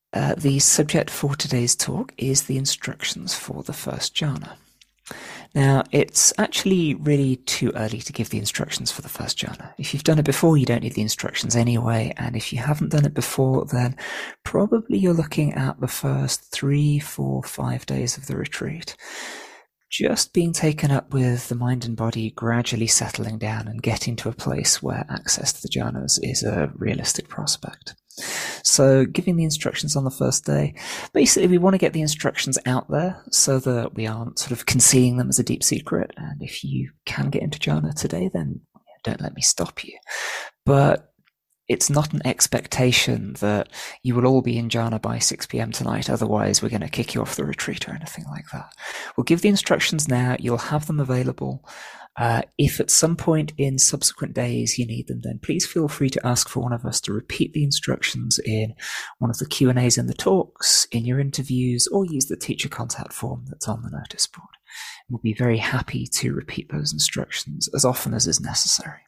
The subject for today's talk is the instructions for the first jhana. Now, it's actually really too early to give the instructions for the first jhana. If you've done it before, you don't need the instructions anyway, and if you haven't done it before, then probably you're looking at the first 3, 4, 5 days of the retreat. Just being taken up with the mind and body gradually settling down and getting to a place where access to the jhanas is a realistic prospect. So giving the instructions on the first day, basically we want to get the instructions out there so that we aren't sort of concealing them as a deep secret. And if you can get into jhana today, then don't let me stop you. But it's not an expectation that you will all be in jhana by 6 p.m. tonight, otherwise we're going to kick you off the retreat or anything like that. We'll give the instructions now, you'll have them available. If at some point in subsequent days you need them, then please feel free to ask for one of us to repeat the instructions in one of the Q&As in the talks, in your interviews, or use the teacher contact form that's on the notice board. We'll be very happy to repeat those instructions as often as is necessary.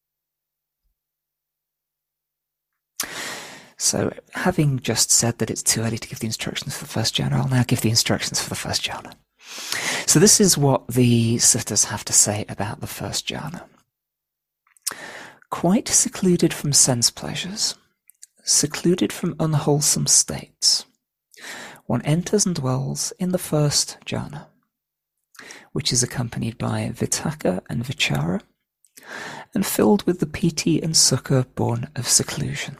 So, having just said that it's too early to give the instructions for the first jhana, I'll now give the instructions for the first jhana. So this is what the suttas have to say about the first jhana. Quite secluded from sense pleasures, secluded from unwholesome states, one enters and dwells in the first jhana, which is accompanied by vitakka and vichara, and filled with the piti and sukha born of seclusion.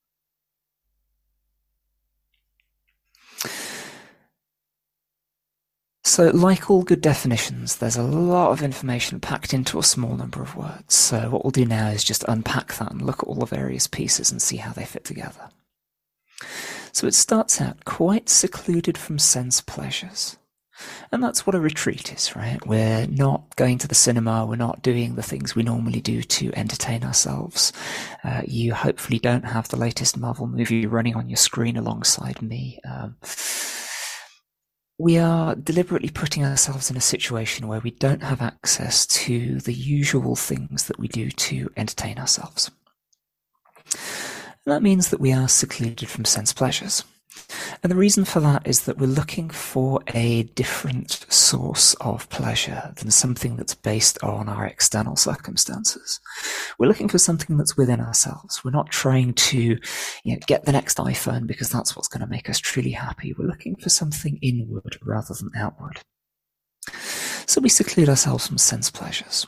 So, like all good definitions, there's a lot of information packed into a small number of words. So what we'll do now is just unpack that and look at all the various pieces and see how they fit together. So it starts out quite secluded from sense pleasures. And that's what a retreat is, right? We're not going to the cinema, we're not doing the things we normally do to entertain ourselves. You hopefully don't have the latest Marvel movie running on your screen alongside me. We are deliberately putting ourselves in a situation where we don't have access to the usual things that we do to entertain ourselves. And that means that we are secluded from sense pleasures. And the reason for that is that we're looking for a different source of pleasure than something that's based on our external circumstances. We're looking for something that's within ourselves. We're not trying to get the next iPhone because that's what's going to make us truly happy. We're looking for something inward rather than outward. So we seclude ourselves from sense pleasures.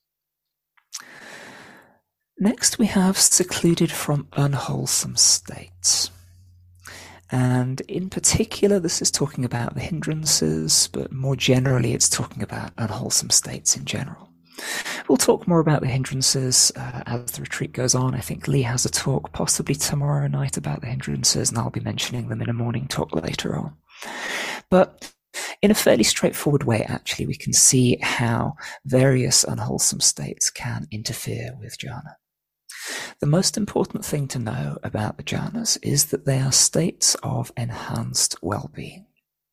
Next, we have secluded from unwholesome states. And in particular, this is talking about the hindrances, but more generally, it's talking about unwholesome states in general. We'll talk more about the hindrances as the retreat goes on. I think Lee has a talk possibly tomorrow night about the hindrances, and I'll be mentioning them in a morning talk later on. But in a fairly straightforward way, actually, we can see how various unwholesome states can interfere with jhana. The most important thing to know about the jhanas is that they are states of enhanced well-being.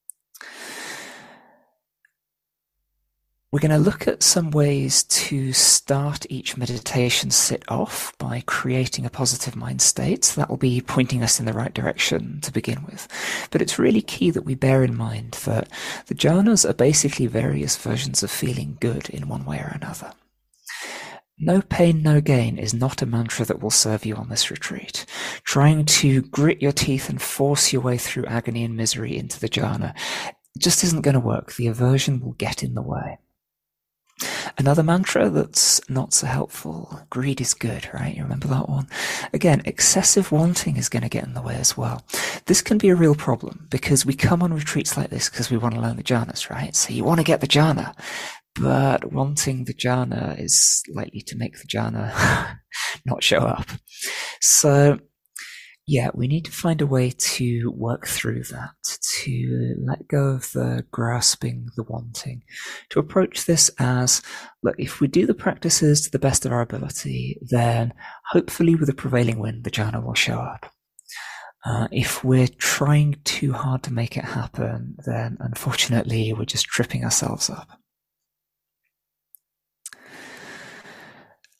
We're going to look at some ways to start each meditation sit off by creating a positive mind state. So that will be pointing us in the right direction to begin with. But it's really key that we bear in mind that the jhanas are basically various versions of feeling good in one way or another. No pain, no gain is not a mantra that will serve you on this retreat. Trying to grit your teeth and force your way through agony and misery into the jhana just isn't going to work. The aversion will get in the way. Another mantra that's not so helpful, greed is good, right? You remember that one? Again, excessive wanting is going to get in the way as well. This can be a real problem because we come on retreats like this because we want to learn the jhanas, right? So you want to get the jhana. But wanting the jhana is likely to make the jhana not show up. So, yeah, we need to find a way to work through that, to let go of the grasping, the wanting, to approach this as, look, if we do the practices to the best of our ability, then hopefully with the prevailing wind, the jhana will show up. If we're trying too hard to make it happen, then unfortunately we're just tripping ourselves up.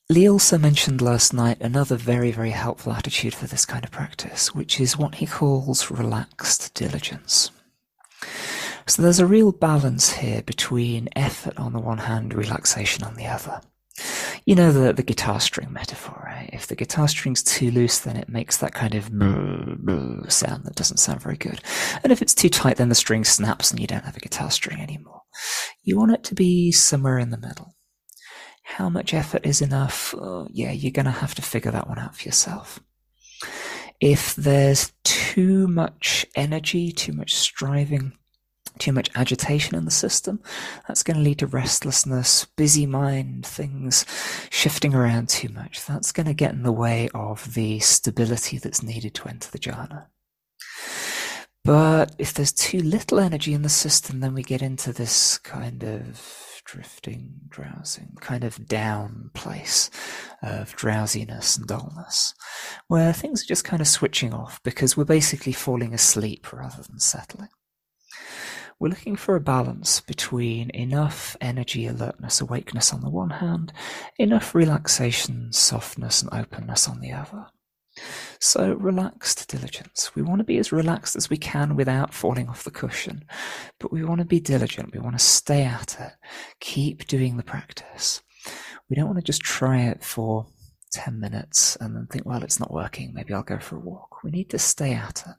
Lee also mentioned last night another very, very helpful attitude for this kind of practice, which is what he calls relaxed diligence. So there's a real balance here between effort on the one hand, relaxation on the other. You know the guitar string metaphor, right? If the guitar string's too loose, then it makes that kind of sound that doesn't sound very good. And if it's too tight, then the string snaps and you don't have a guitar string anymore. You want it to be somewhere in the middle. How much effort is enough? Yeah, you're going to have to figure that one out for yourself. If there's too much energy, too much striving, too much agitation in the system, that's going to lead to restlessness, busy mind, things shifting around too much. That's going to get in the way of the stability that's needed to enter the jhana. But if there's too little energy in the system, then we get into this kind of drifting, drowsing, kind of down place of drowsiness and dullness, where things are just kind of switching off because we're basically falling asleep rather than settling. We're looking for a balance between enough energy, alertness, awakeness on the one hand, enough relaxation, softness, and openness on the other. So relaxed diligence. We want to be as relaxed as we can without falling off the cushion, but we want to be diligent. We want to stay at it, keep doing the practice. We don't want to just try it for 10 minutes and then think, well, it's not working. Maybe I'll go for a walk. We need to stay at it.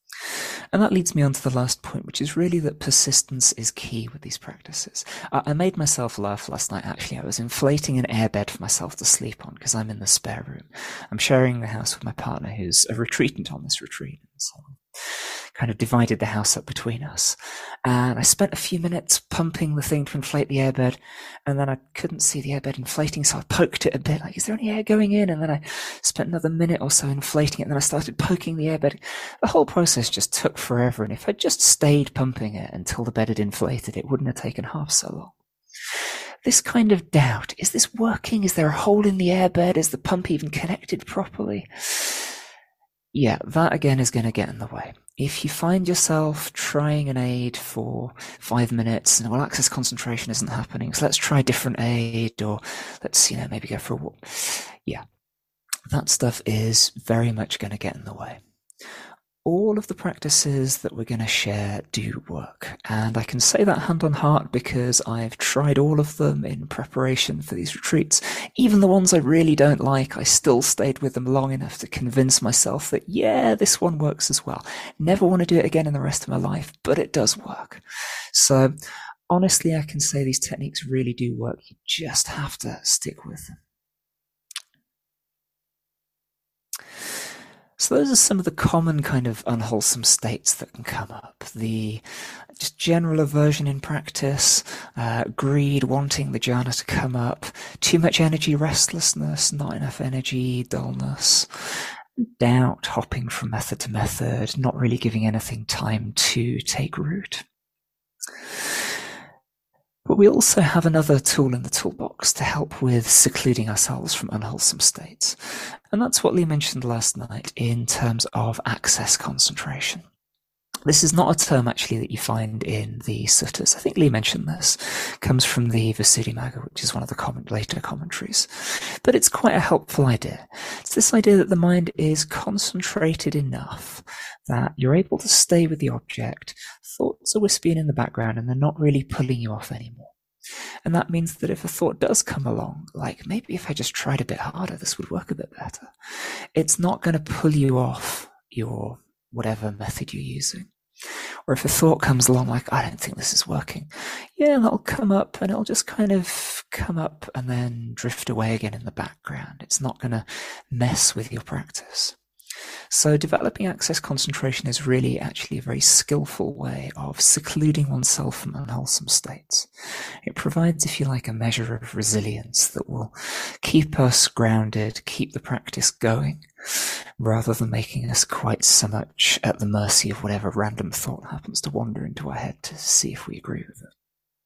And that leads me on to the last point, which is really that persistence is key with these practices. I made myself laugh last night, actually. I was inflating an airbed for myself to sleep on because I'm in the spare room. I'm sharing the house with my partner, who's a retreatant on this retreat. So kind of divided the house up between us. And I spent a few minutes pumping the thing to inflate the airbed, and then I couldn't see the airbed inflating, so I poked it a bit, like, is there any air going in? And then I spent another minute or so inflating it, and then I started poking the airbed. The whole process just took forever, and if I'd just stayed pumping it until the bed had inflated, it wouldn't have taken half so long. This kind of doubt, is this working? Is there a hole in the airbed? Is the pump even connected properly? Yeah, that again is going to get in the way. If you find yourself trying an aid for 5 minutes and, well, access concentration isn't happening, so let's try a different aid, or let's, maybe go for a walk. Yeah, that stuff is very much going to get in the way. All of the practices that we're going to share do work, and I can say that hand on heart because I've tried all of them in preparation for these retreats. Even the ones I really don't like, I still stayed with them long enough to convince myself that, yeah, this one works as well. Never want to do it again in the rest of my life, but it does work. So honestly, I can say these techniques really do work. You just have to stick with them. So those are some of the common kind of unwholesome states that can come up. The just general aversion in practice, greed, wanting the jhana to come up, too much energy, restlessness, not enough energy, dullness, doubt, hopping from method to method, not really giving anything time to take root. But we also have another tool in the toolbox to help with secluding ourselves from unwholesome states. And that's what Lee mentioned last night in terms of access concentration. This is not a term actually that you find in the suttas. I think Lee mentioned this. It comes from the Visuddhimagga, which is one of the later commentaries. But it's quite a helpful idea. It's this idea that the mind is concentrated enough that you're able to stay with the object. Thoughts are whispering in the background and they're not really pulling you off anymore. And that means that if a thought does come along, like maybe if I just tried a bit harder, this would work a bit better, it's not going to pull you off your whatever method you're using. Or if a thought comes along like, I don't think this is working, yeah, that'll come up and it'll just kind of come up and then drift away again in the background. It's not going to mess with your practice. So developing access concentration is really actually a very skillful way of secluding oneself from unwholesome states. It provides, if you like, a measure of resilience that will keep us grounded, keep the practice going, rather than making us quite so much at the mercy of whatever random thought happens to wander into our head to see if we agree with it.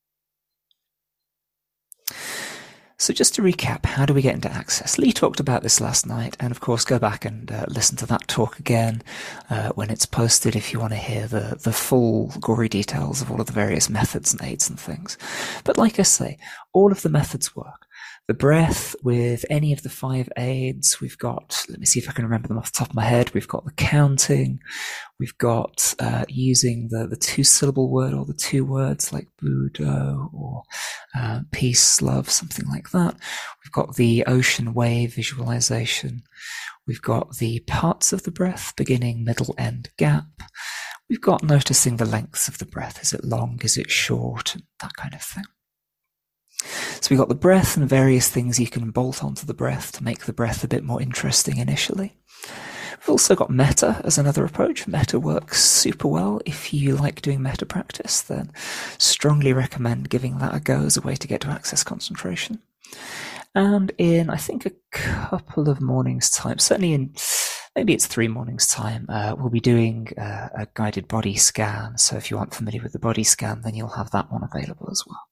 So just to recap, how do we get into access? Lee talked about this last night, and of course go back and listen to that talk again when it's posted if you want to hear the full gory details of all of the various methods and aids and things. But like I say, all of the methods work. The breath with any of the 5 aids, we've got, let me see if I can remember them off the top of my head, we've got the counting, we've got using the 2-syllable word or the 2 words like Budo or peace, love, something like that. We've got the ocean wave visualization. We've got the parts of the breath, beginning, middle, end, gap. We've got noticing the lengths of the breath. Is it long? Is it short? That kind of thing. So we've got the breath and various things you can bolt onto the breath to make the breath a bit more interesting initially. We've also got metta as another approach. Metta works super well. If you like doing metta practice, then strongly recommend giving that a go as a way to get to access concentration. And in, I think, a couple of mornings' time, certainly in, maybe it's 3 mornings' time, we'll be doing a guided body scan. So if you aren't familiar with the body scan, then you'll have that one available as well.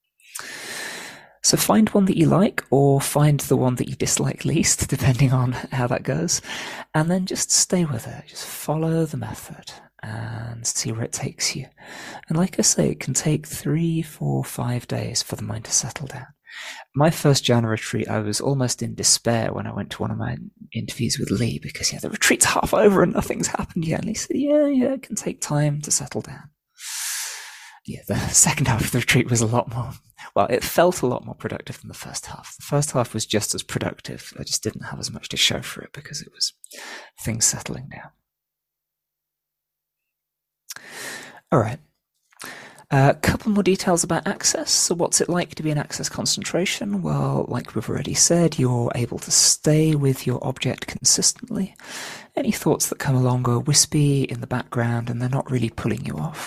So find one that you like, or find the one that you dislike least, depending on how that goes, and then just stay with it. Just follow the method and see where it takes you. And like I say, it can take 3, 4, 5 days for the mind to settle down. My first Jhana retreat, I was almost in despair when I went to one of my interviews with Lee, because the retreat's half over and nothing's happened yet. And he said, yeah, it can take time to settle down. Yeah, the second half of the retreat was a lot more, well, it felt a lot more productive than the first half. The first half was just as productive. I just didn't have as much to show for it because it was things settling down. All right. A couple more details about access. So what's it like to be in access concentration? Well, like we've already said, you're able to stay with your object consistently. Any thoughts that come along are wispy in the background and they're not really pulling you off.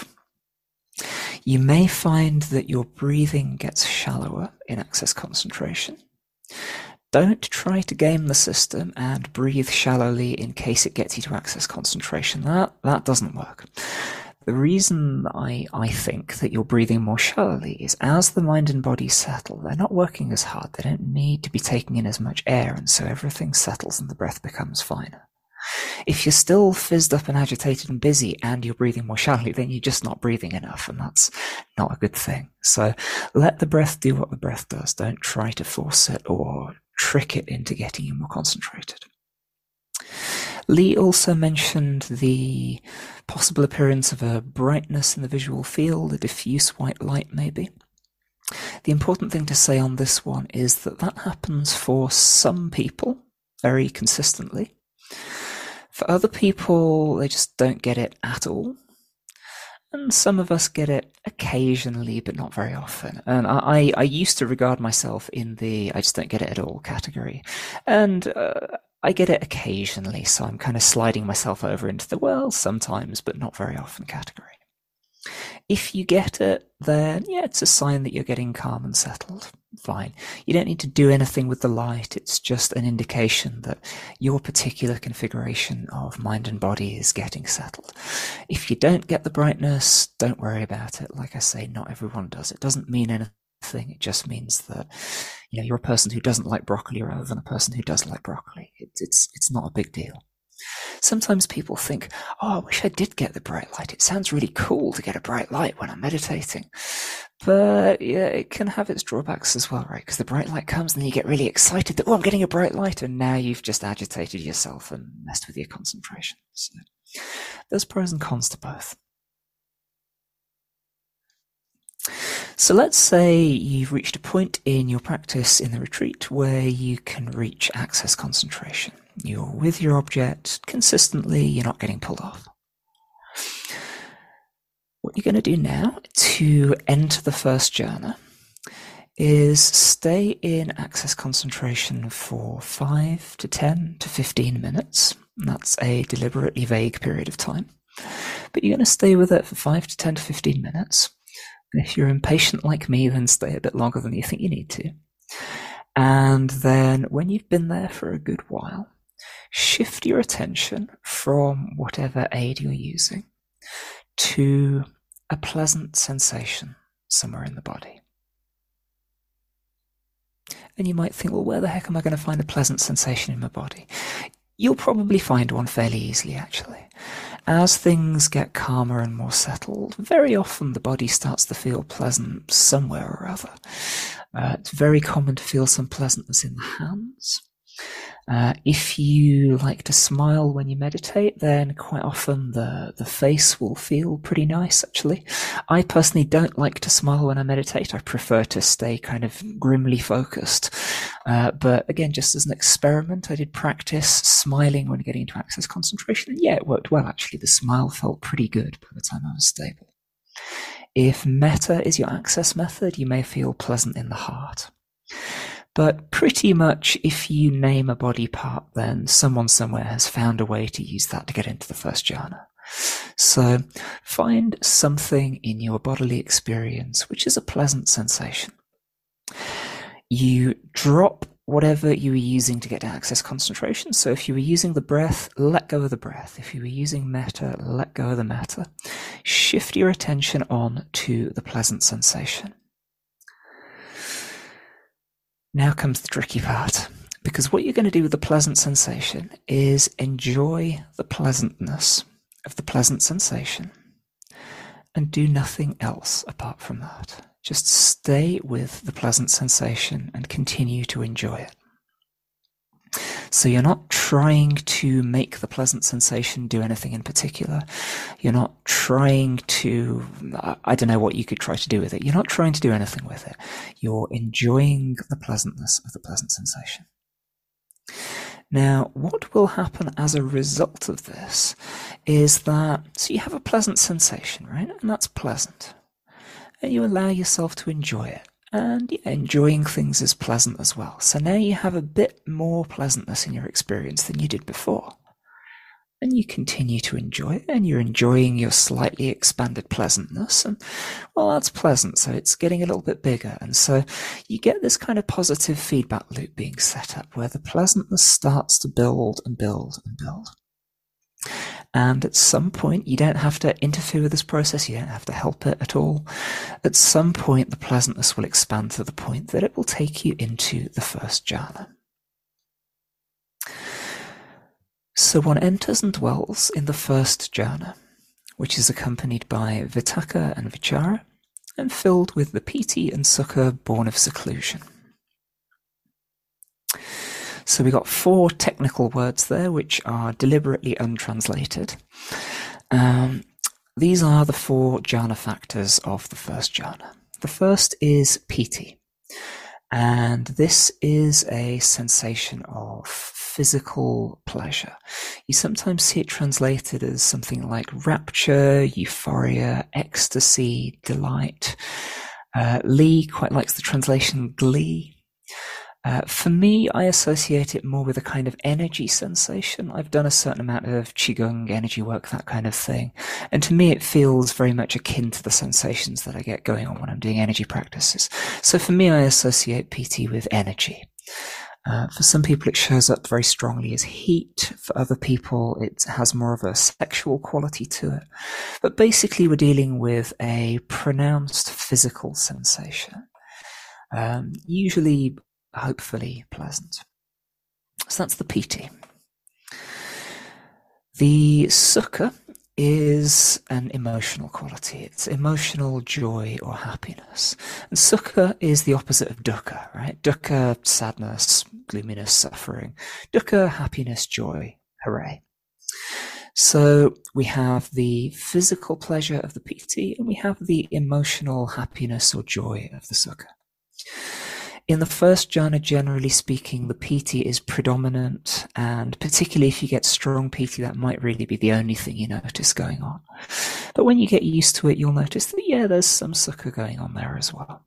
You may find that your breathing gets shallower in access concentration. Don't try to game the system and breathe shallowly in case it gets you to access concentration. That doesn't work. The reason I think that you're breathing more shallowly is as the mind and body settle, they're not working as hard. They don't need to be taking in as much air, and so everything settles and the breath becomes finer. If you're still fizzed up and agitated and busy and you're breathing more shallowly, then you're just not breathing enough, and that's not a good thing. So let the breath do what the breath does. Don't try to force it or trick it into getting you more concentrated. Lee also mentioned the possible appearance of a brightness in the visual field, a diffuse white light maybe. The important thing to say on this one is that happens for some people very consistently. For other people, they just don't get it at all. And some of us get it occasionally, but not very often. And I used to regard myself in the I just don't get it at all category. And I get it occasionally, so I'm kind of sliding myself over into the, well, sometimes, but not very often category. If you get it, then yeah, it's a sign that you're getting calm and settled. Fine. You don't need to do anything with the light. It's just an indication that your particular configuration of mind and body is getting settled. If you don't get the brightness, don't worry about it. Like I say, not everyone does. It doesn't mean anything. It just means that you're a person who doesn't like broccoli rather than a person who does like broccoli. It's not a big deal. Sometimes people think, oh, I wish I did get the bright light. It sounds really cool to get a bright light when I'm meditating. But yeah, it can have its drawbacks as well, right? Because the bright light comes and then you get really excited that, oh, I'm getting a bright light, and now you've just agitated yourself and messed with your concentration. So there's pros and cons to both. So let's say you've reached a point in your practice in the retreat where you can reach access concentration. You're with your object consistently, you're not getting pulled off. What you're going to do now to enter the first jhana is stay in access concentration for 5 to 10 to 15 minutes. That's a deliberately vague period of time. But you're going to stay with it for 5 to 10 to 15 minutes. And if you're impatient like me, then stay a bit longer than you think you need to. And then when you've been there for a good while, shift your attention from whatever aid you're using to a pleasant sensation somewhere in the body. And you might think, well, where the heck am I going to find a pleasant sensation in my body? You'll probably find one fairly easily, actually. As things get calmer and more settled, very often the body starts to feel pleasant somewhere or other. It's very common to feel some pleasantness in the hands. If you like to smile when you meditate, then quite often the face will feel pretty nice, actually. I personally don't like to smile when I meditate. I prefer to stay kind of grimly focused. But again, just as an experiment, I did practice smiling when getting into Access Concentration. And yeah, it worked well, actually. The smile felt pretty good by the time I was stable. If metta is your access method, you may feel pleasant in the heart. But pretty much if you name a body part, then someone somewhere has found a way to use that to get into the first jhana. So find something in your bodily experience which is a pleasant sensation. You drop whatever you were using to get to Access Concentration. So if you were using the breath, let go of the breath. If you were using metta, let go of the metta. Shift your attention on to the pleasant sensation. Now comes the tricky part, because what you're going to do with the pleasant sensation is enjoy the pleasantness of the pleasant sensation and do nothing else apart from that. Just stay with the pleasant sensation and continue to enjoy it. So you're not trying to make the pleasant sensation do anything in particular. You're not trying to, I don't know what you could try to do with it. You're not trying to do anything with it. You're enjoying the pleasantness of the pleasant sensation. Now, what will happen as a result of this is that, so you have a pleasant sensation, right? And that's pleasant. And you allow yourself to enjoy it. And yeah, enjoying things is pleasant as well. So now you have a bit more pleasantness in your experience than you did before. And you continue to enjoy it, and you're enjoying your slightly expanded pleasantness. And, well, that's pleasant, so it's getting a little bit bigger. And so you get this kind of positive feedback loop being set up where the pleasantness starts to build and build and build. And at some point, you don't have to interfere with this process. You don't have to help it at all. At some point, the pleasantness will expand to the point that it will take you into the first jhana. So one enters and dwells in the first jhana, which is accompanied by vitakka and vichara, and filled with the piti and sukha born of seclusion. So we got 4 technical words there, which are deliberately untranslated. These are the 4 jhana factors of the first jhana. The first is piti, and this is a sensation of physical pleasure. You sometimes see it translated as something like rapture, euphoria, ecstasy, delight. Lee quite likes the translation glee. For me, I associate it more with a kind of energy sensation. I've done a certain amount of qigong, energy work, that kind of thing. And to me, it feels very much akin to the sensations that I get going on when I'm doing energy practices. So for me, I associate PT with energy. For some people, it shows up very strongly as heat. For other people, it has more of a sexual quality to it. But basically, we're dealing with a pronounced physical sensation. Usually, hopefully pleasant. So that's the piti. The sukha is an emotional quality. It's emotional joy or happiness. And sukha is the opposite of dukkha, right? Dukkha, sadness, gloominess, suffering. Dukkha, happiness, joy, hooray. So we have the physical pleasure of the piti, and we have the emotional happiness or joy of the sukha. In the first jhana, generally speaking, the piti is predominant, and particularly if you get strong piti, that might really be the only thing you notice going on. But when you get used to it, you'll notice that, yeah, there's some sukha going on there as well.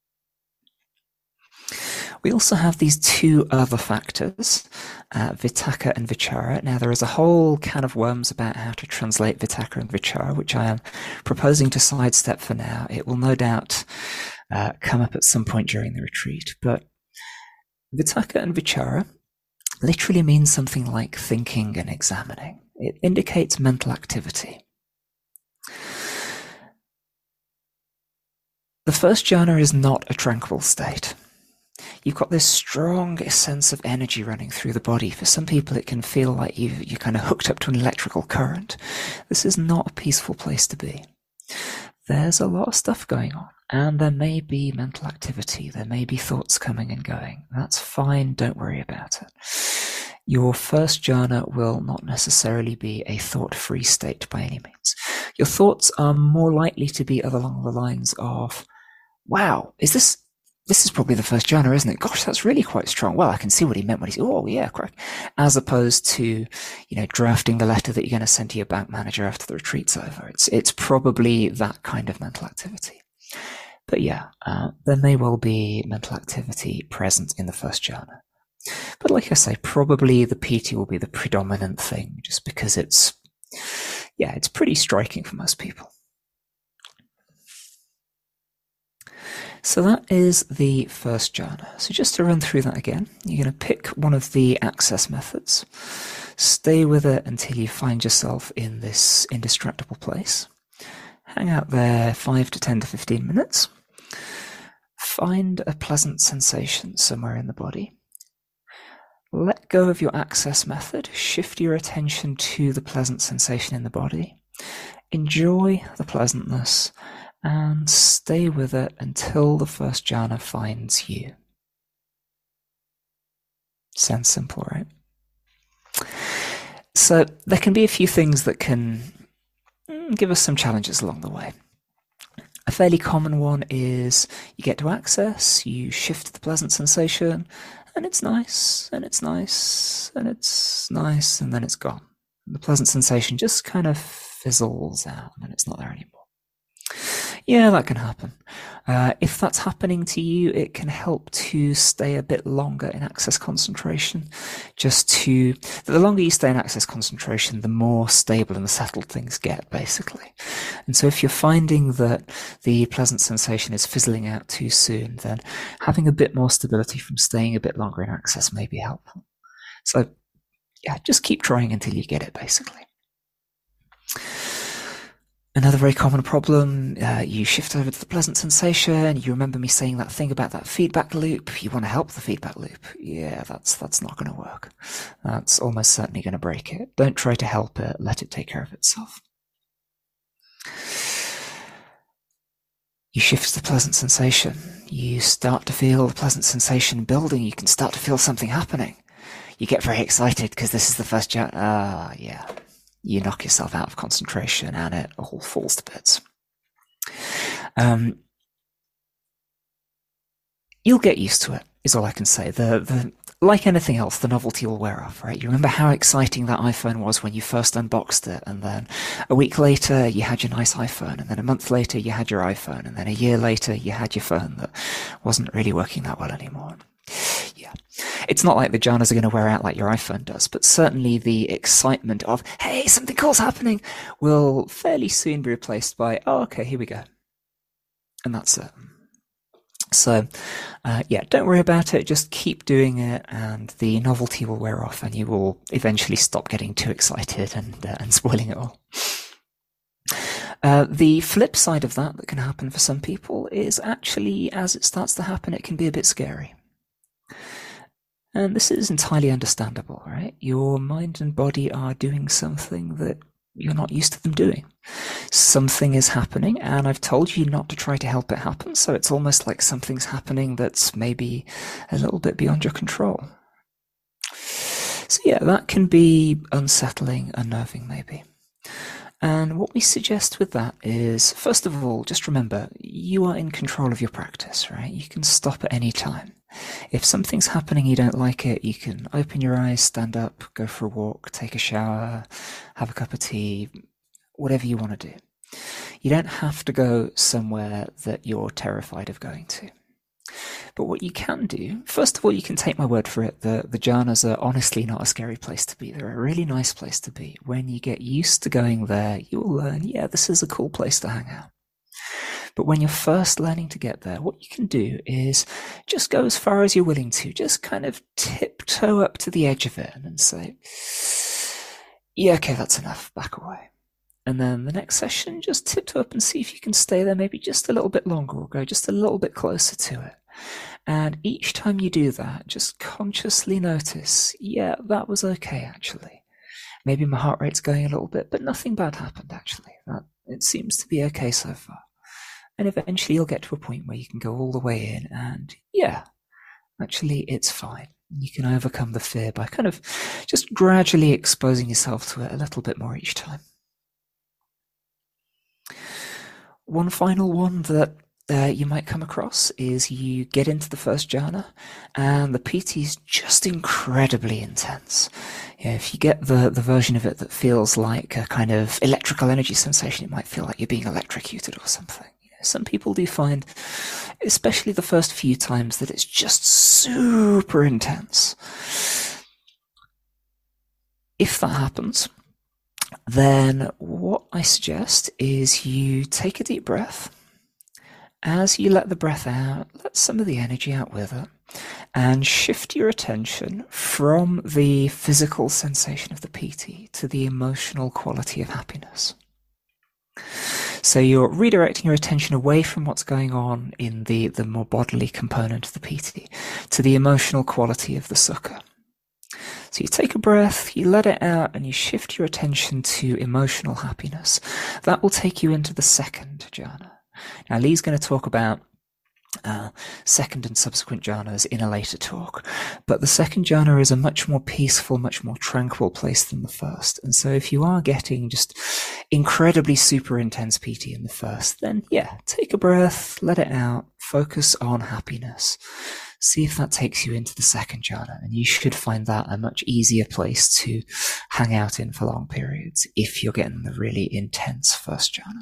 We also have these 2 other factors, vitakka and vichara. Now, there is a whole can of worms about how to translate vitakka and vichara, which I am proposing to sidestep for now. It will no doubt come up at some point during the retreat. But vitakka and vichara literally means something like thinking and examining. It indicates mental activity. The first jhana is not a tranquil state. You've got this strong sense of energy running through the body. For some people, it can feel like you're kind of hooked up to an electrical current. This is not a peaceful place to be. there's a lot of stuff going on. And there may be mental activity. There may be thoughts coming and going. That's fine. Don't worry about it. Your first jhana will not necessarily be a thought-free state by any means. Your thoughts are more likely to be along the lines of, wow, this is probably the first jhana, isn't it? Gosh, that's really quite strong. Well, I can see what he meant when he said, oh yeah, correct. As opposed to, drafting the letter that you're going to send to your bank manager after the retreat's over. It's probably that kind of mental activity. But yeah, there may well be mental activity present in the first jhana. But like I say, probably the piti will be the predominant thing, just because it's pretty striking for most people. So that is the first jhana. So just to run through that again, you're going to pick one of the access methods, stay with it until you find yourself in this indistractable place, hang out there 5 to 10 to 15 minutes, find a pleasant sensation somewhere in the body, let go of your access method, shift your attention to the pleasant sensation in the body, enjoy the pleasantness, and stay with it until the first jhana finds you. Sounds simple, right? So there can be a few things that can give us some challenges along the way. A fairly common one is you get to access, you shift the pleasant sensation, and it's nice, and it's nice, and it's nice, and then it's gone. The pleasant sensation just kind of fizzles out, and it's not there anymore. Yeah, that can happen. If that's happening to you, it can help to stay a bit longer in access concentration. The longer you stay in access concentration, the more stable and settled things get, basically. And so if you're finding that the pleasant sensation is fizzling out too soon, then having a bit more stability from staying a bit longer in access may be helpful. So yeah, just keep trying until you get it, basically. Another very common problem, you shift over to the pleasant sensation, you remember me saying that thing about that feedback loop, you want to help the feedback loop. Yeah, that's not going to work. That's almost certainly going to break it. Don't try to help it, let it take care of itself. You shift the pleasant sensation, you start to feel the pleasant sensation building, you can start to feel something happening. You get very excited because this is the first jhana. Yeah. You knock yourself out of concentration and it all falls to bits. You'll get used to it, is all I can say. Like anything else, the novelty will wear off, right? You remember how exciting that iPhone was when you first unboxed it, and then a week later you had your nice iPhone, and then a month later you had your iPhone, and then a year later you had your phone that wasn't really working that well anymore. Yeah. It's not like the jhanas are going to wear out like your iPhone does, but certainly the excitement of, hey, something cool's happening, will fairly soon be replaced by, oh, okay, here we go. And that's it. So, don't worry about it. Just keep doing it, and the novelty will wear off, and you will eventually stop getting too excited and spoiling it all. The flip side of that can happen for some people is actually, as it starts to happen, it can be a bit scary. And this is entirely understandable, right? Your mind and body are doing something that you're not used to them doing. Something is happening, and I've told you not to try to help it happen, so it's almost like something's happening that's maybe a little bit beyond your control. So yeah, that can be unsettling, unnerving maybe. And what we suggest with that is, first of all, just remember, you are in control of your practice, right? You can stop at any time. If something's happening, you don't like it, you can open your eyes, stand up, go for a walk, take a shower, have a cup of tea, whatever you want to do. You don't have to go somewhere that you're terrified of going to. But what you can do, first of all, you can take my word for it, the jhanas are honestly not a scary place to be. They're a really nice place to be. When you get used to going there, you will learn, yeah, this is a cool place to hang out. But when you're first learning to get there, what you can do is just go as far as you're willing to. Just kind of tiptoe up to the edge of it and say, yeah, okay, that's enough, back away. And then the next session, just tiptoe up and see if you can stay there maybe just a little bit longer or go just a little bit closer to it. And each time you do that, just consciously notice, yeah, that was okay, actually. Maybe my heart rate's going a little bit, but nothing bad happened, actually. It seems to be okay so far. And eventually you'll get to a point where you can go all the way in and, yeah, actually it's fine. You can overcome the fear by kind of just gradually exposing yourself to it a little bit more each time. One final one that you might come across is you get into the first jhana and the PT is just incredibly intense. If you get the version of it that feels like a kind of electrical energy sensation, it might feel like you're being electrocuted or something. Some people do find, especially the first few times, that it's just super intense. If that happens, then what I suggest is you take a deep breath. As you let the breath out, let some of the energy out with it, and shift your attention from the physical sensation of the PT to the emotional quality of happiness. So you're redirecting your attention away from what's going on in the more bodily component of the PT to the emotional quality of the sukha. So you take a breath, you let it out, and you shift your attention to emotional happiness. That will take you into the second jhana. Now, Lee's going to talk about second and subsequent jhanas in a later talk, but the second jhana is a much more peaceful, much more tranquil place than the first. And so if you are getting just incredibly super intense PT in the first, then yeah, take a breath, let it out, focus on happiness. See if that takes you into the second jhana, and you should find that a much easier place to hang out in for long periods if you're getting the really intense first jhana.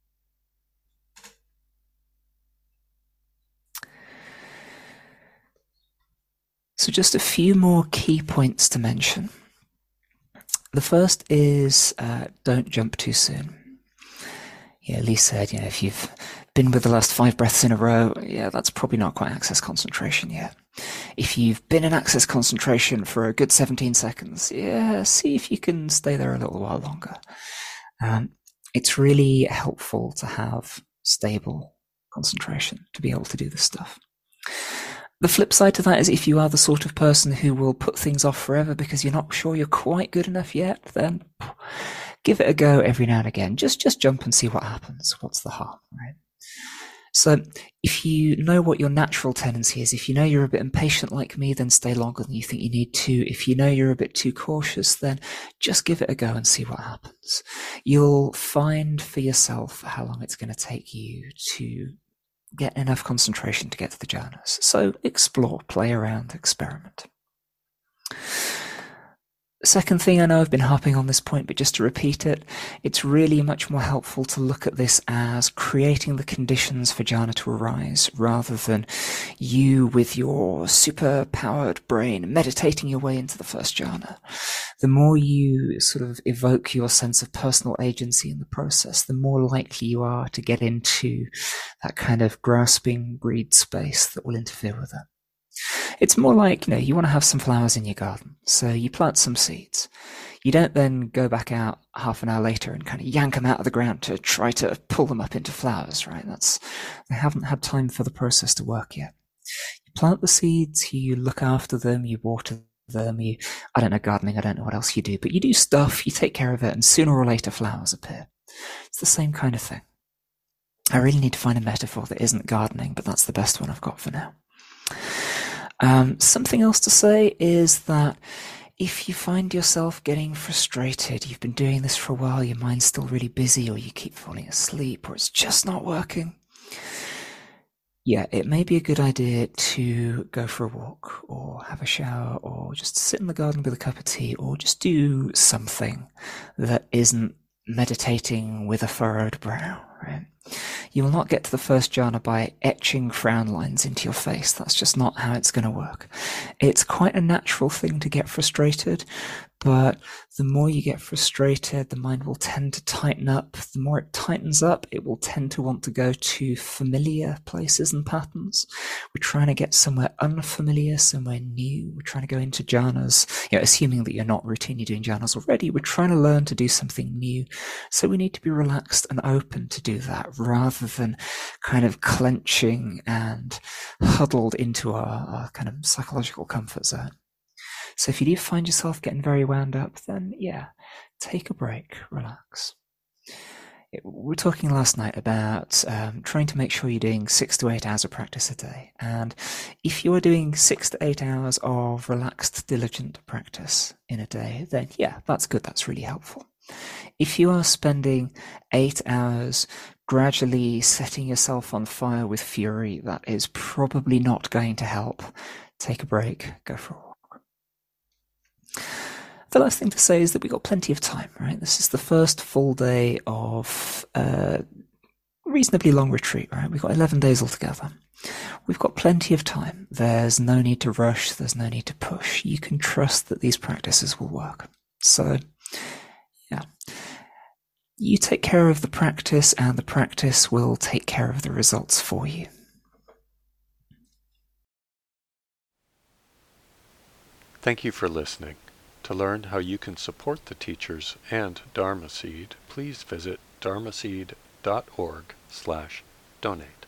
So just a few more key points to mention. The first is don't jump too soon. Yeah, Lee said, if you've been with the last 5 breaths in a row, yeah, that's probably not quite access concentration yet. If you've been in access concentration for a good 17 seconds, yeah, see if you can stay there a little while longer. It's really helpful to have stable concentration to be able to do this stuff. The flip side to that is if you are the sort of person who will put things off forever because you're not sure you're quite good enough yet, then give it a go every now and again. Just jump and see what happens. What's the harm, right? So if you know what your natural tendency is, if you know you're a bit impatient like me, then stay longer than you think you need to. If you know you're a bit too cautious, then just give it a go and see what happens. You'll find for yourself how long it's going to take you to get enough concentration to get to the jhanas. So explore, play around, experiment. Second thing, I know I've been harping on this point, but just to repeat it, it's really much more helpful to look at this as creating the conditions for jhana to arise, rather than you with your super-powered brain meditating your way into the first jhana. The more you sort of evoke your sense of personal agency in the process, the more likely you are to get into that kind of grasping greed space that will interfere with it. It's more like, you want to have some flowers in your garden, so you plant some seeds. You don't then go back out half an hour later and kind of yank them out of the ground to try to pull them up into flowers, right? They haven't had time for the process to work yet. You plant the seeds, you look after them, you water them, I don't know gardening, I don't know what else you do, but you do stuff, you take care of it, and sooner or later flowers appear. It's the same kind of thing. I really need to find a metaphor that isn't gardening, but that's the best one I've got for now. Something else to say is that if you find yourself getting frustrated, you've been doing this for a while, your mind's still really busy, or you keep falling asleep, or it's just not working, yeah, it may be a good idea to go for a walk, or have a shower, or just sit in the garden with a cup of tea, or just do something that isn't meditating with a furrowed brow, right? You will not get to the first jhana by etching frown lines into your face. That's just not how it's going to work. It's quite a natural thing to get frustrated, but the more you get frustrated, the mind will tend to tighten up. The more it tightens up, it will tend to want to go to familiar places and patterns. We're trying to get somewhere unfamiliar, somewhere new. We're trying to go into jhanas, assuming that you're not routinely doing jhanas already. We're trying to learn to do something new. So we need to be relaxed and open to do that, rather than kind of clenching and huddled into our kind of psychological comfort zone. So if you do find yourself getting very wound up, then yeah, take a break, relax. we were talking last night about trying to make sure you're doing 6 to 8 hours of practice a day. And if you're doing 6 to 8 hours of relaxed, diligent practice in a day, then yeah, that's good. That's really helpful. If you are spending 8 hours gradually setting yourself on fire with fury, that is probably not going to help. Take a break, go for a walk. The last thing to say is that we've got plenty of time, right? This is the first full day of a reasonably long retreat, right? We've got 11 days altogether. We've got plenty of time. There's no need to rush. There's no need to push. You can trust that these practices will work. So, yeah. You take care of the practice, and the practice will take care of the results for you. Thank you for listening. To learn how you can support the teachers and Dharma Seed, please visit dharmaseed.org/donate.